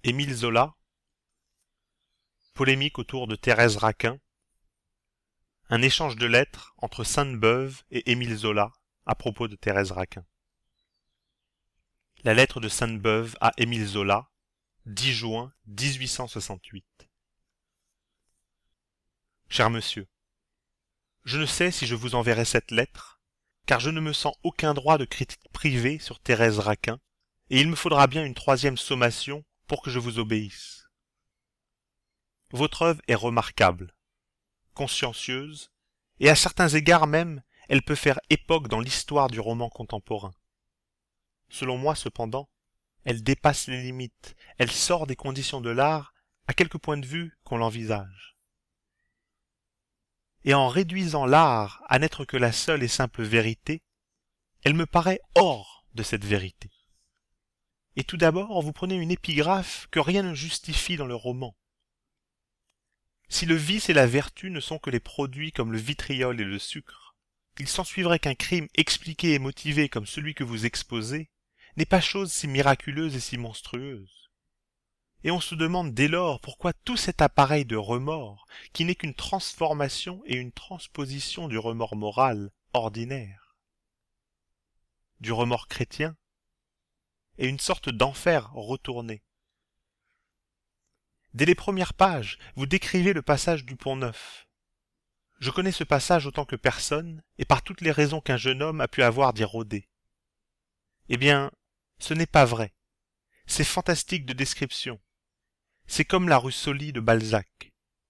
Émile Zola, polémique autour de Thérèse Raquin, un échange de lettres entre Sainte-Beuve et Émile Zola à propos de Thérèse Raquin. La lettre de Sainte-Beuve à Émile Zola, 10 juin 1868. Cher monsieur, je ne sais si je vous enverrai cette lettre, car je ne me sens aucun droit de critique privée sur Thérèse Raquin, et il me faudra bien une troisième sommation pour que je vous obéisse. Votre œuvre est remarquable, consciencieuse, et à certains égards même, elle peut faire époque dans l'histoire du roman contemporain. Selon moi, cependant, elle dépasse les limites, elle sort des conditions de l'art à quelque point de vue qu'on l'envisage. Et en réduisant l'art à n'être que la seule et simple vérité, elle me paraît hors de cette vérité. Et tout d'abord, vous prenez une épigraphe que rien ne justifie dans le roman. Si le vice et la vertu ne sont que les produits comme le vitriol et le sucre, il s'ensuivrait qu'un crime expliqué et motivé comme celui que vous exposez n'est pas chose si miraculeuse et si monstrueuse. Et on se demande dès lors pourquoi tout cet appareil de remords, qui n'est qu'une transformation et une transposition du remords moral ordinaire, du remords chrétien, est une sorte d'enfer retourné. Dès les premières pages, vous décrivez le passage du Pont-Neuf. Je connais ce passage autant que personne, et par toutes les raisons qu'un jeune homme a pu avoir d'y rôder. Eh bien, ce n'est pas vrai. C'est fantastique de description. C'est comme la rue Soly de Balzac.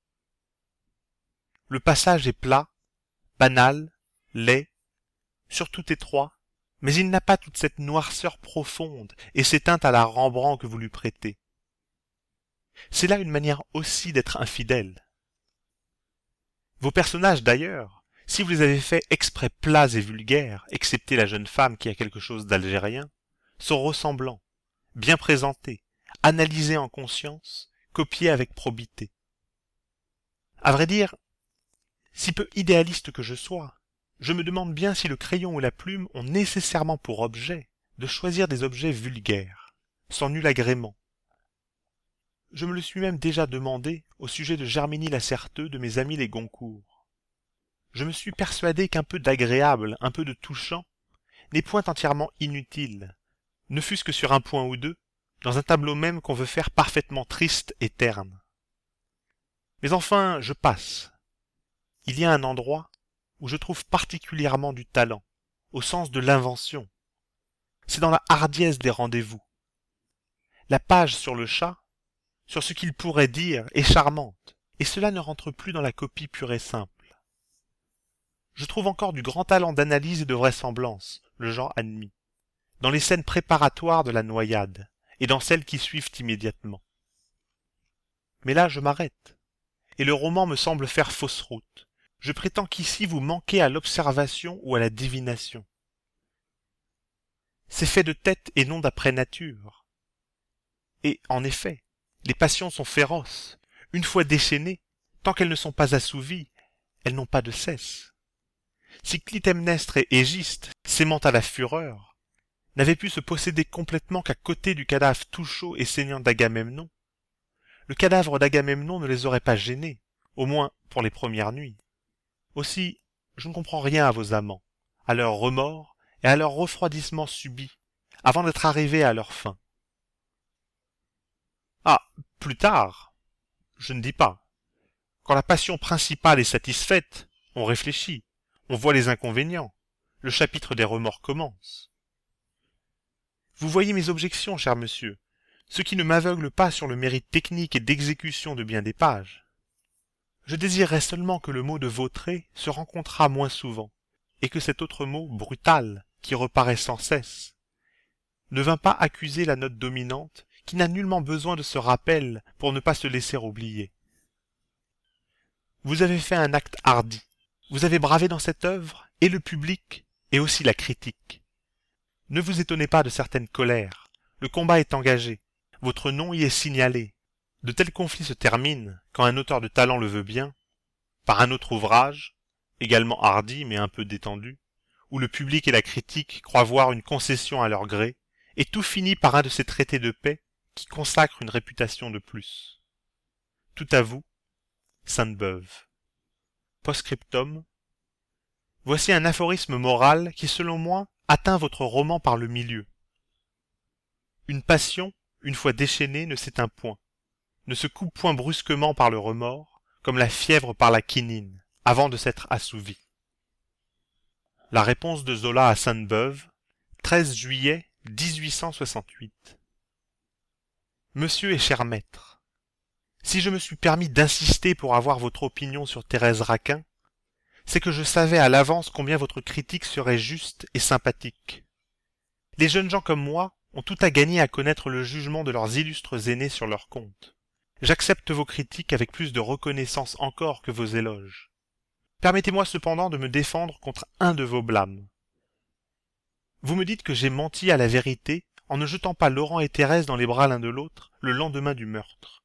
Le passage est plat, banal, laid, surtout étroit, mais il n'a pas toute cette noirceur profonde et ces teintes à la Rembrandt que vous lui prêtez. C'est là une manière aussi d'être infidèle. Vos personnages d'ailleurs, si vous les avez faits exprès plats et vulgaires, excepté la jeune femme qui a quelque chose d'algérien, sont ressemblants, bien présentés, analysés en conscience, copiés avec probité. À vrai dire, si peu idéaliste que je sois, je me demande bien si le crayon ou la plume ont nécessairement pour objet de choisir des objets vulgaires, sans nul agrément. Je me le suis même déjà demandé au sujet de Germinie Lacerteux de mes amis les Goncourt. Je me suis persuadé qu'un peu d'agréable, un peu de touchant, n'est point entièrement inutile, ne fût-ce que sur un point ou deux, dans un tableau même qu'on veut faire parfaitement triste et terne. Mais enfin, je passe. Il y a un endroit où je trouve particulièrement du talent, au sens de l'invention. C'est dans la hardiesse des rendez-vous. La page sur le chat, sur ce qu'il pourrait dire, est charmante, et cela ne rentre plus dans la copie pure et simple. Je trouve encore du grand talent d'analyse et de vraisemblance, le genre admis, dans les scènes préparatoires de la noyade, et dans celles qui suivent immédiatement. Mais là je m'arrête, et le roman me semble faire fausse route. Je prétends qu'ici vous manquez à l'observation ou à la divination. C'est fait de tête et non d'après nature. Et, en effet, les passions sont féroces. Une fois déchaînées, tant qu'elles ne sont pas assouvies, elles n'ont pas de cesse. Si Clytemnestre et Égiste, s'aimant à la fureur, n'avaient pu se posséder complètement qu'à côté du cadavre tout chaud et saignant d'Agamemnon, le cadavre d'Agamemnon ne les aurait pas gênés, au moins pour les premières nuits. Aussi, je ne comprends rien à vos amants, à leurs remords et à leur refroidissement subit, avant d'être arrivés à leur fin. Ah, plus tard, je ne dis pas. Quand la passion principale est satisfaite, on réfléchit, on voit les inconvénients, le chapitre des remords commence. Vous voyez mes objections, cher monsieur, ce qui ne m'aveugle pas sur le mérite technique et d'exécution de bien des pages. Je désirerais seulement que le mot de vautrer se rencontrât moins souvent, et que cet autre mot, brutal, qui reparaît sans cesse, ne vint pas accuser la note dominante qui n'a nullement besoin de ce rappel pour ne pas se laisser oublier. Vous avez fait un acte hardi. Vous avez bravé dans cette œuvre et le public et aussi la critique. Ne vous étonnez pas de certaines colères. Le combat est engagé. Votre nom y est signalé. De tels conflits se terminent, quand un auteur de talent le veut bien, par un autre ouvrage, également hardi mais un peu détendu, où le public et la critique croient voir une concession à leur gré, et tout finit par un de ces traités de paix qui consacre une réputation de plus. Tout à vous, Sainte-Beuve. Post-scriptum. Voici un aphorisme moral qui, selon moi, atteint votre roman par le milieu. Une passion, une fois déchaînée, ne s'éteint point, ne se coupe point brusquement par le remords, comme la fièvre par la quinine, avant de s'être assouvie. La réponse de Zola à Sainte-Beuve, 13 juillet 1868. Monsieur et cher maître, si je me suis permis d'insister pour avoir votre opinion sur Thérèse Raquin, c'est que je savais à l'avance combien votre critique serait juste et sympathique. Les jeunes gens comme moi ont tout à gagner à connaître le jugement de leurs illustres aînés sur leur compte. J'accepte vos critiques avec plus de reconnaissance encore que vos éloges. Permettez-moi cependant de me défendre contre un de vos blâmes. Vous me dites que j'ai menti à la vérité en ne jetant pas Laurent et Thérèse dans les bras l'un de l'autre le lendemain du meurtre.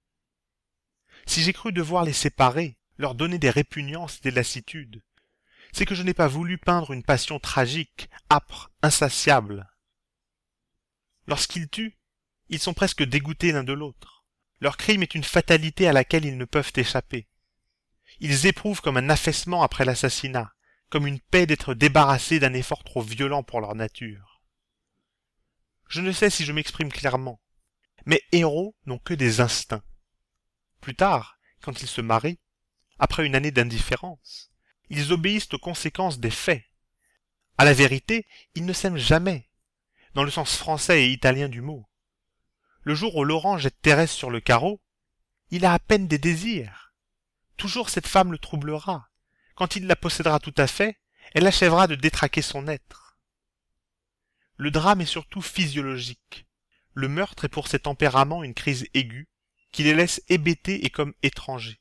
Si j'ai cru devoir les séparer, leur donner des répugnances et des lassitudes, c'est que je n'ai pas voulu peindre une passion tragique, âpre, insatiable. Lorsqu'ils tuent, ils sont presque dégoûtés l'un de l'autre. Leur crime est une fatalité à laquelle ils ne peuvent échapper. Ils éprouvent comme un affaissement après l'assassinat, comme une paix d'être débarrassés d'un effort trop violent pour leur nature. Je ne sais si je m'exprime clairement, mais héros n'ont que des instincts. Plus tard, quand ils se marient, après une année d'indifférence, ils obéissent aux conséquences des faits. À la vérité, ils ne s'aiment jamais, dans le sens français et italien du mot. Le jour où Laurent jette Thérèse sur le carreau, il a à peine des désirs. Toujours cette femme le troublera. Quand il la possédera tout à fait, elle achèvera de détraquer son être. Le drame est surtout physiologique. Le meurtre est pour ces tempéraments une crise aiguë, qui les laisse hébétés et comme étrangers.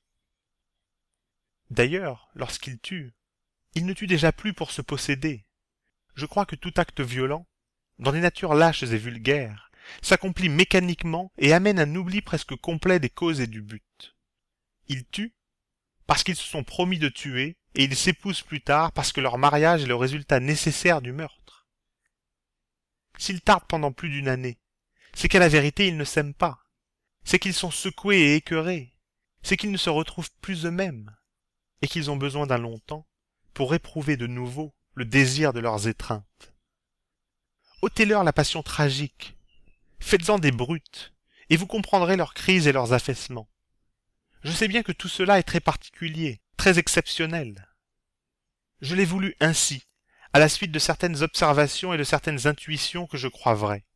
D'ailleurs, lorsqu'il tue, il ne tue déjà plus pour se posséder. Je crois que tout acte violent, dans les natures lâches et vulgaires, s'accomplit mécaniquement et amène un oubli presque complet des causes et du but. Ils tuent parce qu'ils se sont promis de tuer et ils s'épousent plus tard parce que leur mariage est le résultat nécessaire du meurtre. S'ils tardent pendant plus d'une année, c'est qu'à la vérité ils ne s'aiment pas. C'est qu'ils sont secoués et écœurés. C'est qu'ils ne se retrouvent plus eux-mêmes et qu'ils ont besoin d'un long temps pour éprouver de nouveau le désir de leurs étreintes. ôtez-leur la passion tragique, faites-en des brutes, et vous comprendrez leurs crises et leurs affaissements. Je sais bien que tout cela est très particulier, très exceptionnel. Je l'ai voulu ainsi, à la suite de certaines observations et de certaines intuitions que je crois vraies.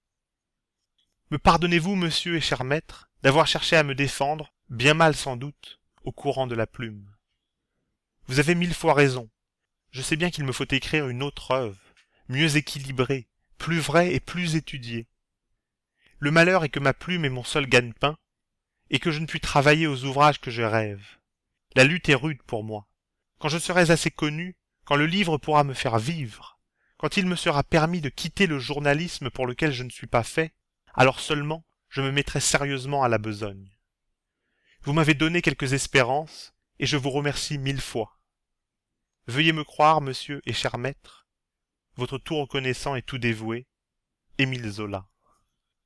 Me pardonnez-vous, monsieur et cher maître, d'avoir cherché à me défendre, bien mal sans doute, au courant de la plume. Vous avez 1000 fois raison. Je sais bien qu'il me faut écrire une autre œuvre, mieux équilibrée, plus vraie et plus étudiée. Le malheur est que ma plume est mon seul gagne-pain, et que je ne puis travailler aux ouvrages que je rêve. La lutte est rude pour moi. Quand je serai assez connu, quand le livre pourra me faire vivre, quand il me sera permis de quitter le journalisme pour lequel je ne suis pas fait, alors seulement je me mettrai sérieusement à la besogne. Vous m'avez donné quelques espérances, et je vous remercie 1000 fois. Veuillez me croire, monsieur et cher maître, votre tout reconnaissant et tout dévoué, Émile Zola.